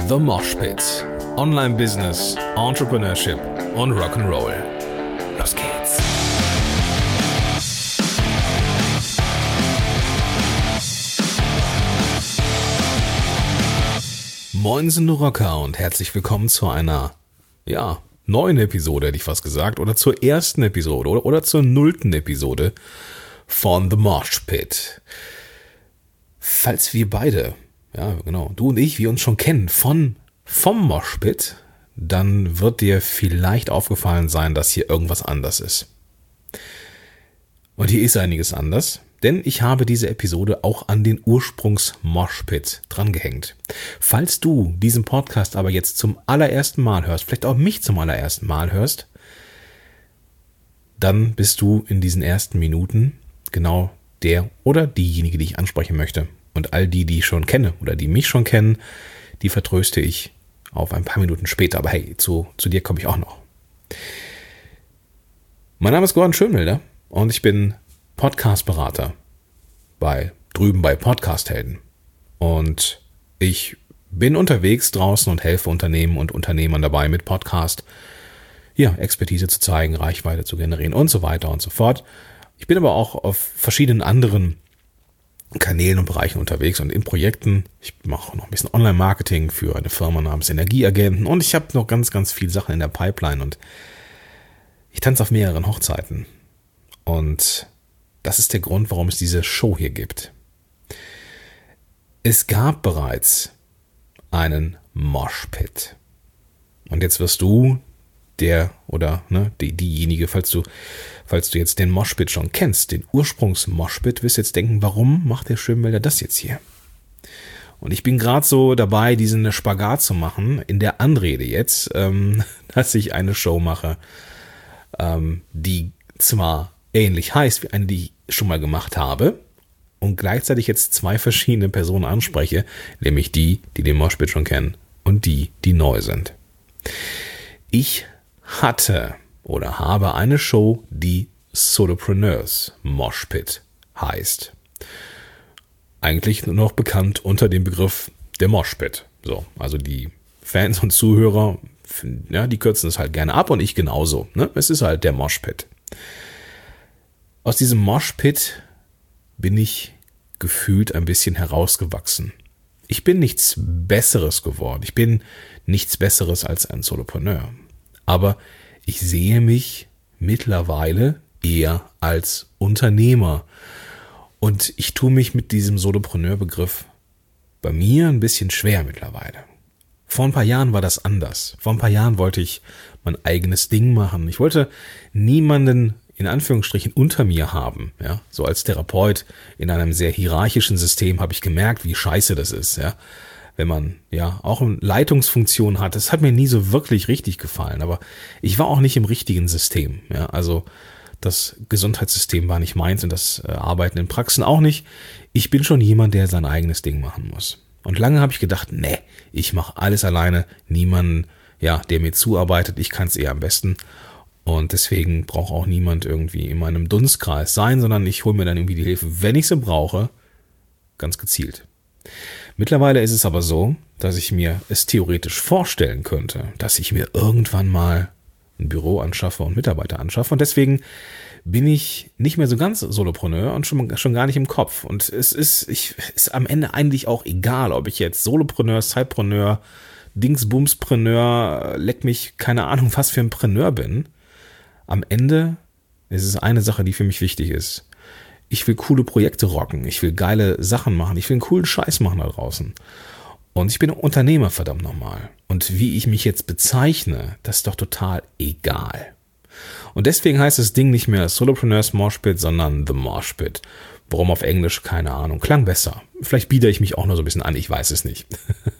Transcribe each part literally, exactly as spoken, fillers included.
The Mosh Pit. Online Business, Entrepreneurship und Rock'n'Roll. Los geht's. Moinsen, du Rocker, und herzlich willkommen zu einer, ja, neuen Episode, hätte ich fast gesagt, oder zur ersten Episode oder, oder zur nullten Episode von The Mosh Pit. Falls wir beide, ja genau, du und ich, wir uns schon kennen von vom Mosh Pit, dann wird dir vielleicht aufgefallen sein, dass hier irgendwas anders ist. Und hier ist einiges anders, denn ich habe diese Episode auch an den Ursprungs-Mosh Pit drangehängt. Falls du diesen Podcast aber jetzt zum allerersten Mal hörst, vielleicht auch mich zum allerersten Mal hörst, dann bist du in diesen ersten Minuten genau der oder diejenige, die ich ansprechen möchte. Und all die, die ich schon kenne oder die mich schon kennen, die vertröste ich auf ein paar Minuten später. Aber hey, zu, zu dir komme ich auch noch. Mein Name ist Gordon Schönwelder und ich bin Podcast-Berater bei drüben bei Podcast-Helden. Und ich bin unterwegs draußen und helfe Unternehmen und Unternehmern dabei, mit Podcast ja, Expertise zu zeigen, Reichweite zu generieren und so weiter und so fort. Ich bin aber auch auf verschiedenen anderen Kanälen und Bereichen unterwegs und in Projekten. Ich mache noch ein bisschen Online-Marketing für eine Firma namens Energieagenten und ich habe noch ganz, ganz viele Sachen in der Pipeline und ich tanze auf mehreren Hochzeiten. Und das ist der Grund, warum es diese Show hier gibt. Es gab bereits einen Mosh Pit. Und jetzt wirst du der oder ne, die, diejenige, falls du, falls du jetzt den Mosh Pit schon kennst, den Ursprungs-Mosh Pit, wirst jetzt denken, warum macht der Schönwelder das jetzt hier? Und ich bin gerade so dabei, diesen Spagat zu machen, in der Anrede jetzt, ähm, dass ich eine Show mache, ähm, die zwar ähnlich heißt wie eine, die ich schon mal gemacht habe und gleichzeitig jetzt zwei verschiedene Personen anspreche, nämlich die, die den Mosh Pit schon kennen und die, die neu sind. Ich hatte oder habe eine Show, die Solopreneurs Mosh Pit heißt. Eigentlich nur noch bekannt unter dem Begriff der Mosh Pit. So, also die Fans und Zuhörer, ja, die kürzen es halt gerne ab und ich genauso. Ne? Es ist halt der Mosh Pit. Aus diesem Mosh Pit bin ich gefühlt ein bisschen herausgewachsen. Ich bin nichts Besseres geworden. Ich bin nichts Besseres als ein Solopreneur. Aber ich sehe mich mittlerweile eher als Unternehmer. Und ich tue mich mit diesem Solopreneur-Begriff bei mir ein bisschen schwer mittlerweile. Vor ein paar Jahren war das anders. Vor ein paar Jahren wollte ich mein eigenes Ding machen. Ich wollte niemanden in Anführungsstrichen unter mir haben. Ja, so als Therapeut in einem sehr hierarchischen System habe ich gemerkt, wie scheiße das ist. Ja, wenn man ja auch eine Leitungsfunktion hat. Das hat mir nie so wirklich richtig gefallen. Aber ich war auch nicht im richtigen System. Ja, also das Gesundheitssystem war nicht meins und das äh, Arbeiten in Praxen auch nicht. Ich bin schon jemand, der sein eigenes Ding machen muss. Und lange habe ich gedacht, nee, ich mache alles alleine. Niemanden, ja, der mir zuarbeitet. Ich kann es eher am besten. Und deswegen braucht auch niemand irgendwie in meinem Dunstkreis sein, sondern ich hole mir dann irgendwie die Hilfe, wenn ich sie brauche, ganz gezielt. Mittlerweile ist es aber so, dass ich mir es theoretisch vorstellen könnte, dass ich mir irgendwann mal ein Büro anschaffe und Mitarbeiter anschaffe. Und deswegen bin ich nicht mehr so ganz Solopreneur und schon, schon gar nicht im Kopf. Und es ist, ich, ist am Ende eigentlich auch egal, ob ich jetzt Solopreneur, Sidepreneur, Dingsbumspreneur, leck mich, keine Ahnung, was für ein Preneur bin. Am Ende ist es eine Sache, die für mich wichtig ist. Ich will coole Projekte rocken. Ich will geile Sachen machen. Ich will einen coolen Scheiß machen da draußen. Und ich bin Unternehmer, verdammt nochmal. Und wie ich mich jetzt bezeichne, das ist doch total egal. Und deswegen heißt das Ding nicht mehr Solopreneurs Mosh Pit, sondern The Mosh Pit. Warum auf Englisch? Keine Ahnung. Klang besser. Vielleicht biete ich mich auch nur so ein bisschen an. Ich weiß es nicht.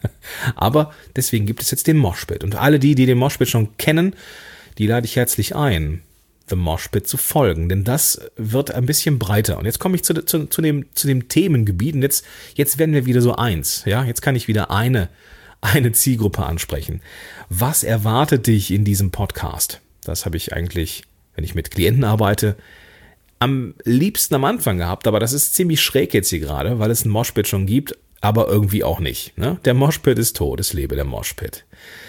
Aber deswegen gibt es jetzt den Mosh Pit. Und alle die, die den Mosh Pit schon kennen, die lade ich herzlich ein, The Mosh Pit zu folgen, denn das wird ein bisschen breiter. Und jetzt komme ich zu, zu, zu, dem, zu dem Themengebiet und jetzt, jetzt werden wir wieder so eins. Ja, jetzt kann ich wieder eine, eine Zielgruppe ansprechen. Was erwartet dich in diesem Podcast? Das habe ich eigentlich, wenn ich mit Klienten arbeite, am liebsten am Anfang gehabt, aber das ist ziemlich schräg jetzt hier gerade, weil es einen Mosh Pit schon gibt. aber irgendwie auch nicht. Ne? Der Moshpit ist tot, es lebe der Moshpit.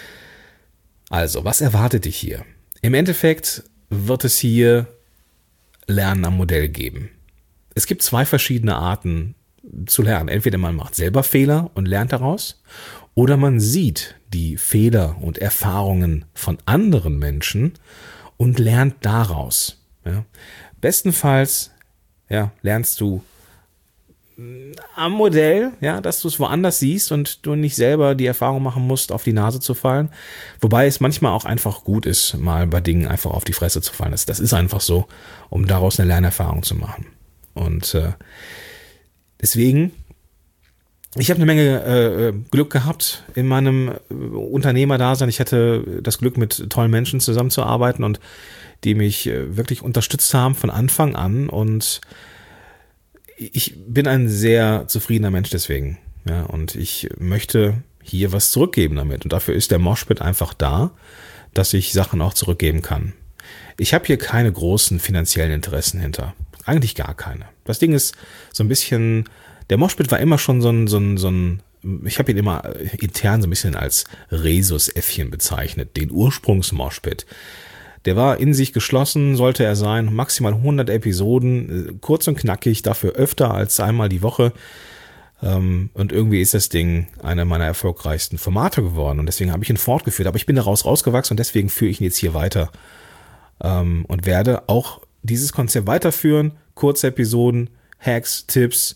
Also, was erwartet dich hier? Im Endeffekt wird es hier Lernen am Modell geben. Es gibt zwei verschiedene Arten zu lernen. Entweder man macht selber Fehler und lernt daraus, oder man sieht die Fehler und Erfahrungen von anderen Menschen und lernt daraus. Ja. Bestenfalls ja, lernst du am Modell, ja, dass du es woanders siehst und du nicht selber die Erfahrung machen musst, auf die Nase zu fallen. Wobei es manchmal auch einfach gut ist, mal bei Dingen einfach auf die Fresse zu fallen. Das, das ist einfach so, um daraus eine Lernerfahrung zu machen. Und äh, deswegen, ich habe eine Menge äh, Glück gehabt in meinem äh, Unternehmerdasein. Ich hatte das Glück, mit tollen Menschen zusammenzuarbeiten und die mich äh, wirklich unterstützt haben von Anfang an. Und ich bin ein sehr zufriedener Mensch deswegen. Ja, und ich möchte hier was zurückgeben damit. Und dafür ist der Moshpit einfach da, dass ich Sachen auch zurückgeben kann. Ich habe hier keine großen finanziellen Interessen hinter. Eigentlich gar keine. Das Ding ist so ein bisschen, der Moshpit war immer schon so ein, so ein, so ein ich habe ihn immer intern so ein bisschen als Rhesusäffchen bezeichnet, den Ursprungs-Moshpit. Der war in sich geschlossen, sollte er sein, maximal hundert Episoden, kurz und knackig, dafür öfter als einmal die Woche. Und irgendwie ist das Ding einer meiner erfolgreichsten Formate geworden und deswegen habe ich ihn fortgeführt. Aber ich bin daraus rausgewachsen und deswegen führe ich ihn jetzt hier weiter und werde auch dieses Konzept weiterführen. Kurze Episoden, Hacks, Tipps,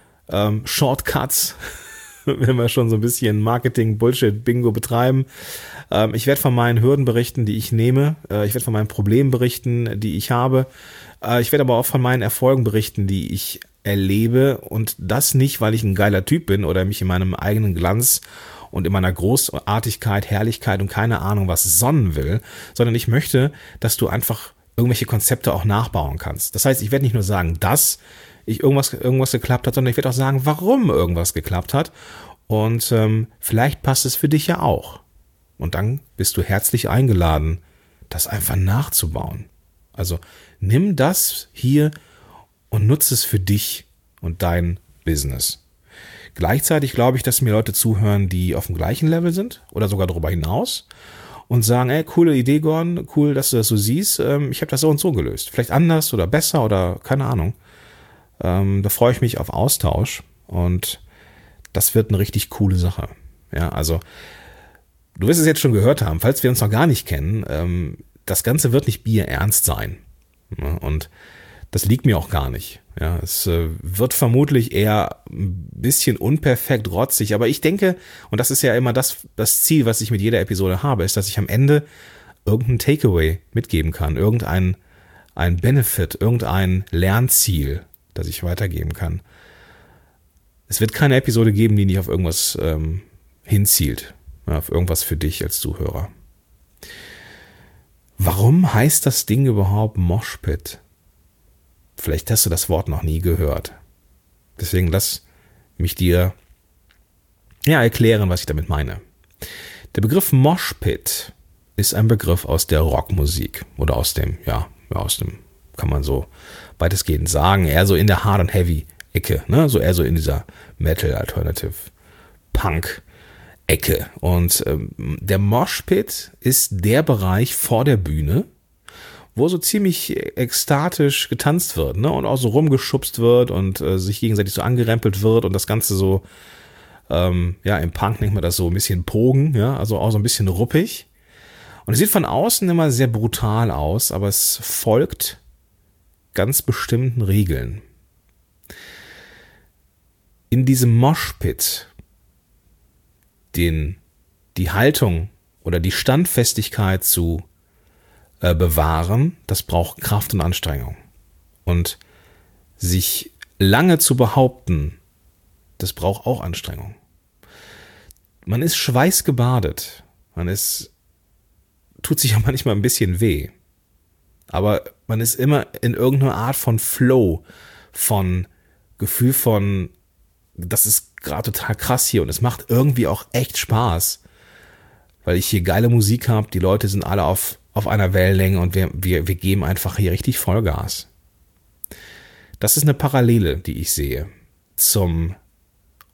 Shortcuts, wenn wir schon so ein bisschen Marketing-Bullshit-Bingo betreiben. Ich werde von meinen Hürden berichten, die ich nehme. Ich werde von meinen Problemen berichten, die ich habe. Ich werde aber auch von meinen Erfolgen berichten, die ich erlebe. Und das nicht, weil ich ein geiler Typ bin oder mich in meinem eigenen Glanz und in meiner Großartigkeit, Herrlichkeit und keine Ahnung was sonnen will, sondern ich möchte, dass du einfach irgendwelche Konzepte auch nachbauen kannst. Das heißt, ich werde nicht nur sagen, dass ich irgendwas, irgendwas geklappt hat, sondern ich werde auch sagen, warum irgendwas geklappt hat. Und ähm, vielleicht passt es für dich ja auch. Und dann bist du herzlich eingeladen, das einfach nachzubauen. Also nimm das hier und nutze es für dich und dein Business. Gleichzeitig glaube ich, dass mir Leute zuhören, die auf dem gleichen Level sind oder sogar darüber hinaus und sagen, ey, coole Idee, Gordon, cool, dass du das so siehst. Ähm, ich habe das so und so gelöst. Vielleicht anders oder besser oder keine Ahnung. Ähm, da freue ich mich auf Austausch und das wird eine richtig coole Sache. Ja, also du wirst es jetzt schon gehört haben, falls wir uns noch gar nicht kennen, ähm, das Ganze wird nicht bierernst sein. Ja, und das liegt mir auch gar nicht. Ja, es äh, wird vermutlich eher ein bisschen unperfekt, rotzig, aber ich denke, und das ist ja immer das, das Ziel, was ich mit jeder Episode habe, ist, dass ich am Ende irgendein Takeaway mitgeben kann, irgendein ein Benefit, irgendein Lernziel, das ich weitergeben kann. Es wird keine Episode geben, die nicht auf irgendwas ähm, hinzielt, ja, auf irgendwas für dich als Zuhörer. Warum heißt das Ding überhaupt Moshpit? Vielleicht hast du das Wort noch nie gehört. Deswegen lass mich dir ja erklären, was ich damit meine. Der Begriff Moshpit ist ein Begriff aus der Rockmusik oder aus dem, ja, aus dem, kann man so weitestgehend sagen, eher so in der Hard- und Heavy-Ecke, ne? So eher so in dieser Metal, Alternative, Punk-Ecke. Und ähm, der Moshpit ist der Bereich vor der Bühne, wo so ziemlich ekstatisch getanzt wird, ne? Und auch so rumgeschubst wird und äh, sich gegenseitig so angerempelt wird und das Ganze so, ähm, ja, im Punk nennt man das so ein bisschen Pogen, ja, also auch so ein bisschen ruppig. Und es sieht von außen immer sehr brutal aus, aber es folgt ganz bestimmten Regeln. In diesem Moshpit, den, die Haltung oder die Standfestigkeit zu äh, bewahren, das braucht Kraft und Anstrengung. Und sich lange zu behaupten, das braucht auch Anstrengung. Man ist schweißgebadet, man ist, tut sich auch manchmal ein bisschen weh. Aber man ist immer in irgendeiner Art von Flow, von Gefühl von, das ist gerade total krass hier und es macht irgendwie auch echt Spaß, weil ich hier geile Musik habe, die Leute sind alle auf, auf einer Wellenlänge und wir, wir, wir geben einfach hier richtig Vollgas. Das ist eine Parallele, die ich sehe zum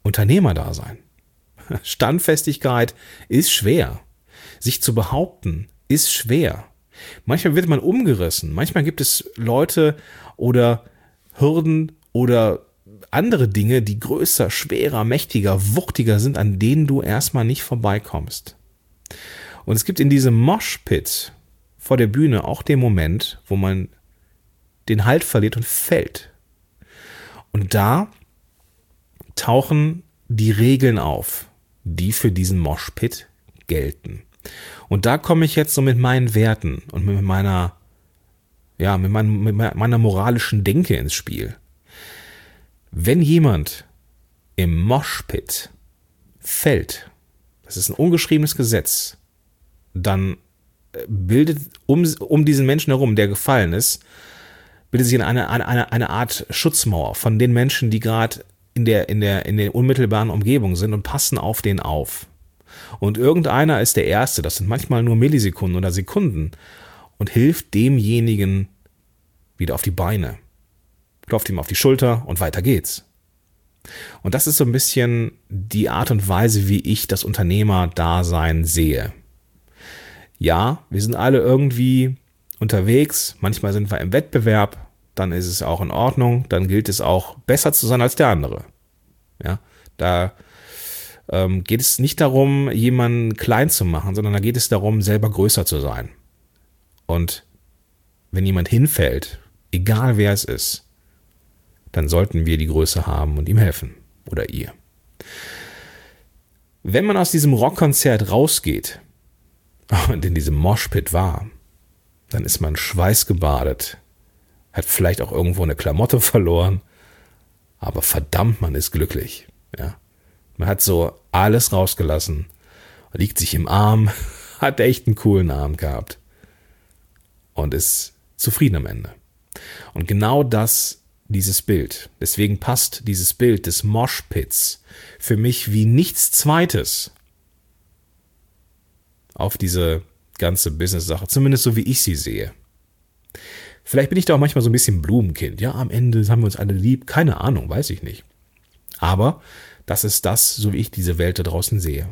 Unternehmerdasein. Standfestigkeit ist schwer. Sich zu behaupten ist schwer. Manchmal wird man umgerissen. Manchmal gibt es Leute oder Hürden oder andere Dinge, die größer, schwerer, mächtiger, wuchtiger sind, an denen du erstmal nicht vorbeikommst. Und es gibt in diesem Moshpit vor der Bühne auch den Moment, wo man den Halt verliert und fällt. Und da tauchen die Regeln auf, die für diesen Moshpit gelten. Und da komme ich jetzt so mit meinen Werten und mit meiner, ja, mit, mein, mit meiner moralischen Denke ins Spiel. Wenn jemand im Moshpit fällt, das ist ein ungeschriebenes Gesetz, dann bildet um, um diesen Menschen herum, der gefallen ist, bildet sich eine, eine, eine Art Schutzmauer von den Menschen, die gerade in der, in der, in der unmittelbaren Umgebung sind und passen auf den auf. Und irgendeiner ist der Erste, das sind manchmal nur Millisekunden oder Sekunden, und hilft demjenigen wieder auf die Beine, klopft ihm auf die Schulter und weiter geht's. Und das ist so ein bisschen die Art und Weise, wie ich das Unternehmerdasein sehe. Ja, wir sind alle irgendwie unterwegs, manchmal sind wir im Wettbewerb, dann ist es auch in Ordnung, dann gilt es auch, besser zu sein als der andere. Ja, da ähm, geht es nicht darum, jemanden klein zu machen, sondern da geht es darum, selber größer zu sein. Und wenn jemand hinfällt, egal wer es ist, dann sollten wir die Größe haben und ihm helfen. Oder ihr. Wenn man aus diesem Rockkonzert rausgeht und in diesem Moshpit war, dann ist man schweißgebadet, hat vielleicht auch irgendwo eine Klamotte verloren, aber verdammt, man ist glücklich. Ja? Man hat so alles rausgelassen, liegt sich im Arm, hat echt einen coolen Abend gehabt und ist zufrieden am Ende. Und genau das, dieses Bild, deswegen passt dieses Bild des Moshpits für mich wie nichts Zweites auf diese ganze Business-Sache, zumindest so wie ich sie sehe. Vielleicht bin ich da auch manchmal so ein bisschen Blumenkind. Ja, am Ende haben wir uns alle lieb. Keine Ahnung, weiß ich nicht. Aber das ist das, so wie ich diese Welt da draußen sehe.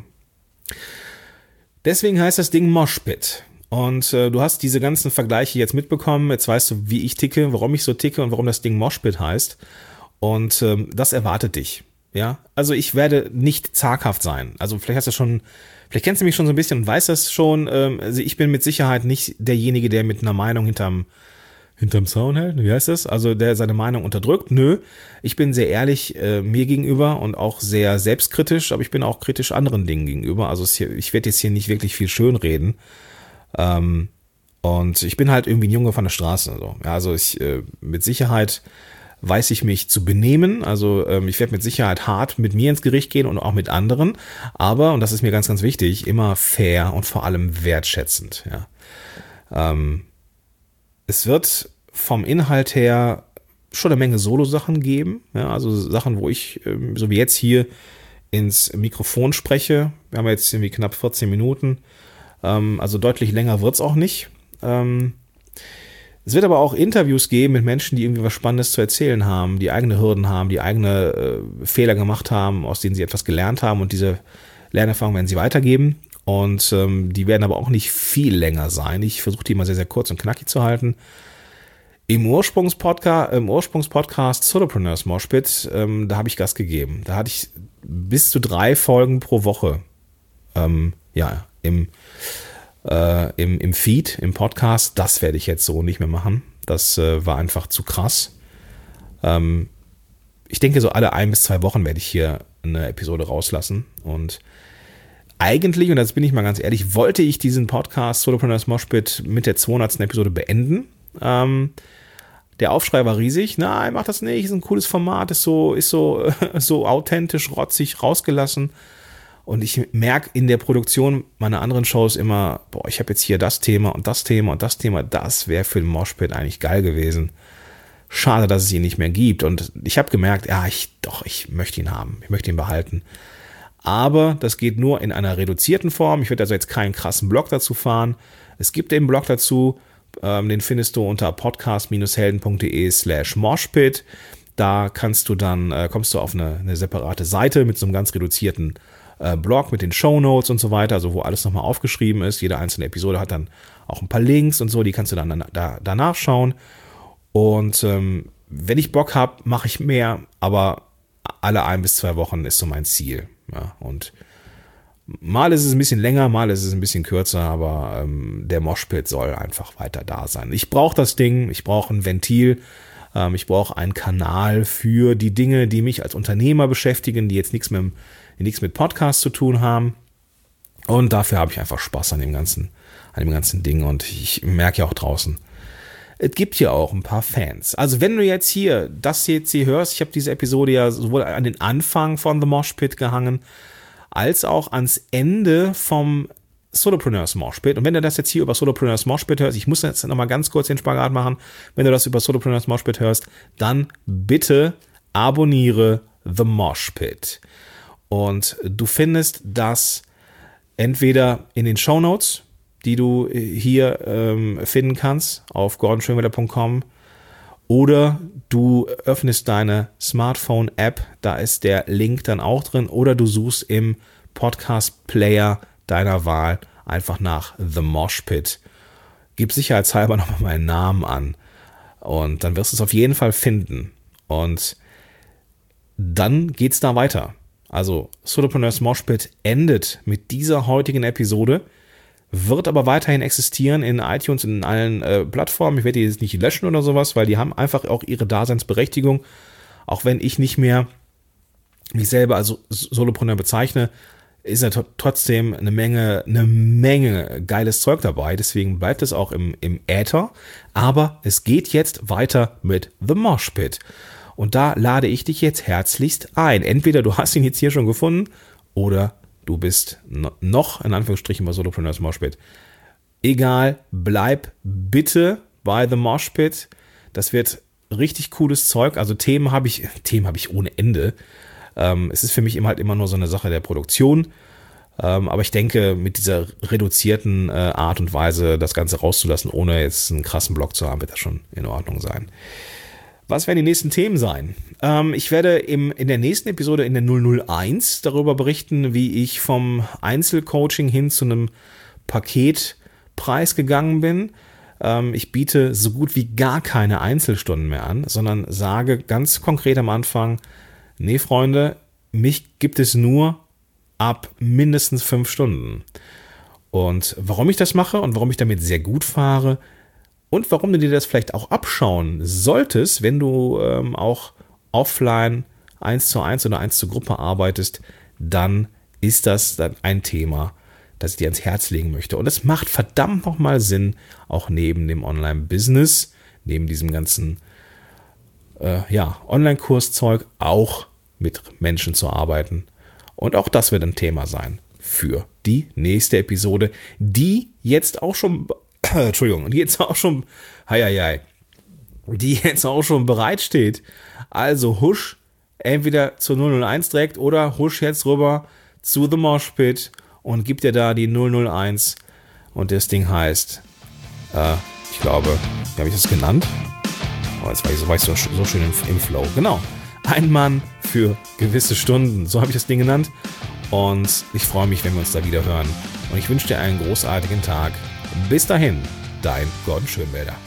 Deswegen heißt das Ding Moshpit. Und äh, du hast diese ganzen Vergleiche jetzt mitbekommen. Jetzt weißt du, wie ich ticke, warum ich so ticke und warum das Ding Moshpit heißt. Und ähm, das erwartet dich. Ja, also ich werde nicht zaghaft sein. Also vielleicht hast du schon, vielleicht kennst du mich schon so ein bisschen und weißt das schon. Ähm, also ich bin mit Sicherheit nicht derjenige, der mit einer Meinung hinterm hinterm Zaun hält. Wie heißt das? Also der seine Meinung unterdrückt. Nö, ich bin sehr ehrlich äh, mir gegenüber und auch sehr selbstkritisch, aber ich bin auch kritisch anderen Dingen gegenüber. Also es hier, ich werde jetzt hier nicht wirklich viel schönreden. Ähm, und ich bin halt irgendwie ein Junge von der Straße. So. Ja, also ich äh, mit Sicherheit weiß ich mich zu benehmen, also ähm, ich werde mit Sicherheit hart mit mir ins Gericht gehen und auch mit anderen, aber, und das ist mir ganz, ganz wichtig, immer fair und vor allem wertschätzend. Ja. Ähm, es wird vom Inhalt her schon eine Menge Solo-Sachen geben, ja, also Sachen, wo ich, ähm, so wie jetzt hier, ins Mikrofon spreche. Wir haben jetzt irgendwie knapp vierzehn Minuten, ähm, also deutlich länger wird's auch nicht. Ähm, Es wird aber auch Interviews geben mit Menschen, die irgendwie was Spannendes zu erzählen haben, die eigene Hürden haben, die eigene äh, Fehler gemacht haben, aus denen sie etwas gelernt haben, und diese Lernerfahrung werden sie weitergeben, und ähm, die werden aber auch nicht viel länger sein. Ich versuche die immer sehr, sehr kurz und knackig zu halten. Im Ursprungspodcast, im Ursprungspodcast Solopreneurs Moshpit, ähm, da habe ich Gas gegeben. Da hatte ich bis zu drei Folgen pro Woche ähm, ja, im Äh, im, im Feed, im Podcast. Das werde ich jetzt so nicht mehr machen. Das äh, war einfach zu krass. Ähm, ich denke, so alle ein bis zwei Wochen werde ich hier eine Episode rauslassen. Und eigentlich, und das bin ich mal ganz ehrlich, wollte ich diesen Podcast Solopreneurs Moshpit mit der zweihundertsten Episode beenden. Ähm, der Aufschrei war riesig. Nein, mach das nicht, ist ein cooles Format, ist so, ist so, so authentisch, rotzig, rausgelassen. Und ich merke in der Produktion meiner anderen Shows immer, boah, ich habe jetzt hier das Thema und das Thema und das Thema, das wäre für den Moshpit eigentlich geil gewesen. Schade, dass es ihn nicht mehr gibt. Und ich habe gemerkt, ja, ich doch, ich möchte ihn haben, ich möchte ihn behalten. Aber das geht nur in einer reduzierten Form. Ich werde also jetzt keinen krassen Blog dazu fahren. Es gibt den Blog dazu, ähm, den findest du unter podcast-helden.de slash Moshpit. Da kannst du dann, äh, kommst du auf eine, eine separate Seite mit so einem ganz reduzierten äh, Blog mit den Shownotes und so weiter, also wo alles nochmal aufgeschrieben ist. Jede einzelne Episode hat dann auch ein paar Links und so, die kannst du dann da, da nachschauen. Und ähm, wenn ich Bock habe, mache ich mehr, aber alle ein bis zwei Wochen ist so mein Ziel. Ja, und mal ist es ein bisschen länger, mal ist es ein bisschen kürzer, aber ähm, der Moshpit soll einfach weiter da sein. Ich brauche das Ding, ich brauche ein Ventil, ähm, ich brauche einen Kanal für die Dinge, die mich als Unternehmer beschäftigen, die jetzt nichts mit, nichts mit Podcast zu tun haben. Und dafür habe ich einfach Spaß an dem ganzen, an dem ganzen Ding. Und ich merke ja auch draußen, es gibt hier auch ein paar Fans. Also wenn du jetzt hier das jetzt hier hörst, ich habe diese Episode ja sowohl an den Anfang von The Moshpit gehangen, als auch ans Ende vom Solopreneurs Moshpit. Und wenn du das jetzt hier über Solopreneurs Moshpit hörst, ich muss jetzt nochmal ganz kurz den Spagat machen, wenn du das über Solopreneurs Moshpit hörst, dann bitte abonniere The Moshpit. Und du findest das entweder in den Shownotes, die du hier ähm, finden kannst auf gordon schönwelder punkt com, oder du öffnest deine Smartphone-App, da ist der Link dann auch drin, oder du suchst im Podcast-Player deiner Wahl einfach nach The Moshpit. Gib sicherheitshalber nochmal meinen Namen an und dann wirst du es auf jeden Fall finden. Und dann geht's da weiter. Also Solopreneurs Moshpit endet mit dieser heutigen Episode, wird aber weiterhin existieren in iTunes und in allen äh, Plattformen. Ich werde die jetzt nicht löschen oder sowas, weil die haben einfach auch ihre Daseinsberechtigung. Auch wenn ich nicht mehr mich selber als Solopreneur bezeichne, ist ja trotzdem eine Menge, eine Menge geiles Zeug dabei. Deswegen bleibt es auch im, im Äther. Aber es geht jetzt weiter mit The Moshpit. Und da lade ich dich jetzt herzlichst ein. Entweder du hast ihn jetzt hier schon gefunden oder du bist noch, in Anführungsstrichen, bei Solopreneurs Moshpit. Egal, bleib bitte bei The Moshpit. Das wird richtig cooles Zeug. Also Themen habe ich, Themen habe ich ohne Ende. Ähm, es ist für mich immer halt immer nur so eine Sache der Produktion. Ähm, aber ich denke, mit dieser reduzierten äh, Art und Weise das Ganze rauszulassen, ohne jetzt einen krassen Blog zu haben, wird das schon in Ordnung sein. Was werden die nächsten Themen sein? Ähm, ich werde im, in der nächsten Episode in der null null eins darüber berichten, wie ich vom Einzelcoaching hin zu einem Paketpreis gegangen bin. Ähm, ich biete so gut wie gar keine Einzelstunden mehr an, sondern sage ganz konkret am Anfang, nee, Freunde, mich gibt es nur ab mindestens fünf Stunden. Und warum ich das mache und warum ich damit sehr gut fahre, und warum du dir das vielleicht auch abschauen solltest, wenn du ähm, auch offline eins zu eins oder eins zur Gruppe arbeitest, dann ist das dann ein Thema, das ich dir ans Herz legen möchte. Und es macht verdammt nochmal Sinn, auch neben dem Online-Business, neben diesem ganzen äh, ja, Online-Kurszeug auch mit Menschen zu arbeiten. Und auch das wird ein Thema sein für die nächste Episode, die jetzt auch schon Entschuldigung, die jetzt auch schon, hei, hei, hei, die jetzt auch schon bereitsteht. Also husch entweder zur null null eins direkt oder husch jetzt rüber zu The Moshpit und gib dir da die null null eins und das Ding heißt, äh, ich glaube, wie habe ich das genannt? Oh, jetzt war ich so, war ich so, so schön im, im Flow. Genau, ein Mann für gewisse Stunden, so habe ich das Ding genannt. Und ich freue mich, wenn wir uns da wieder hören. Und ich wünsche dir einen großartigen Tag. Bis dahin, dein Gordon Schönwelder.